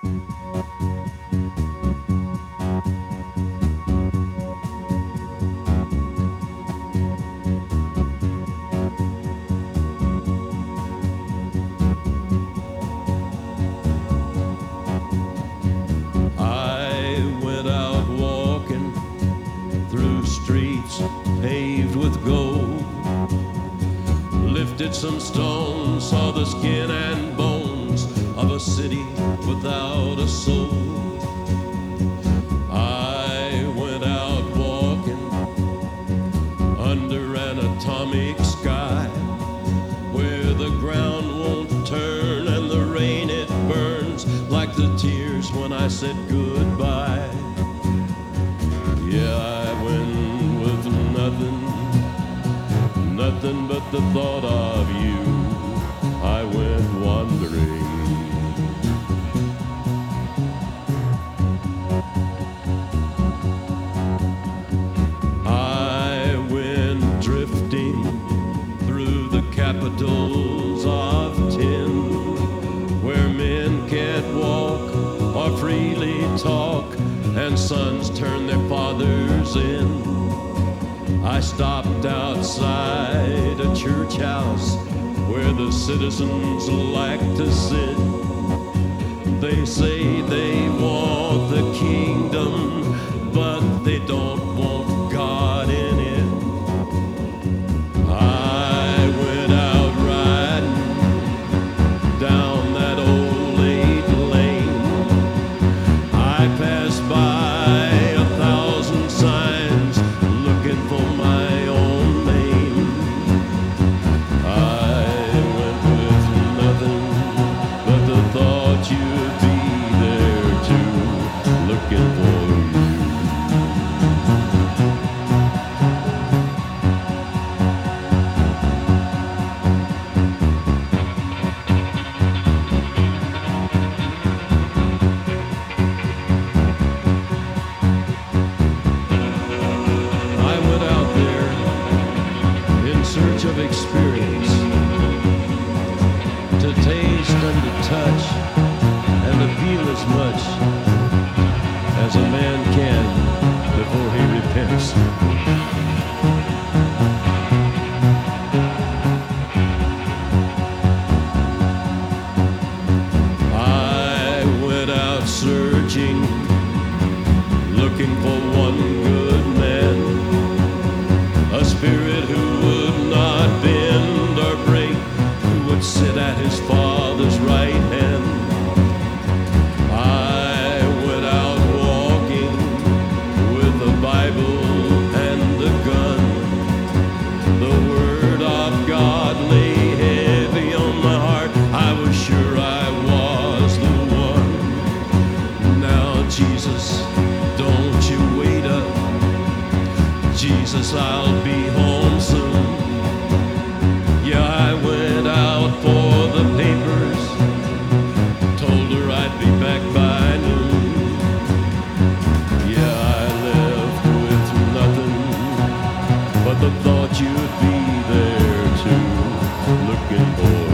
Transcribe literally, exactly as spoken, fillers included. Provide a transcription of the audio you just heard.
Streets paved with gold, lifted some stones, saw the skin and bones of a city without a soul. I went out walking under an atomic sky, where the ground won't turn and the rain it burns like the tears when I said goodbye. Yeah, I went with nothing, nothing but the thought of you. I went wandering. I went drifting through the capitals of tin, where men can't walk or freely talk, and sons turn their fathers in. I stopped outside a church house where the citizens like to sit. They say they want the kingdom, but they don't want God in it. I went out riding down that old eight lane. I passed by a thousand signs looking for my own name. I went with nothing but the thought you'd be there too, looking for you. Search of experience, to taste and to touch and to feel as much as a man can before he repents. I went out searching, looking for one good man, a spirit who would not bend or break, who would sit at his Father's right hand. I went out walking with the Bible and the gun. The Word of God lay heavy on my heart. I was sure I was the one. Now, Jesus, don't you wait up. Jesus, I'll be home soon. Yeah, I went out for the papers, told her I'd be back by noon. Yeah, I left with nothing but the thought you'd be there too, looking for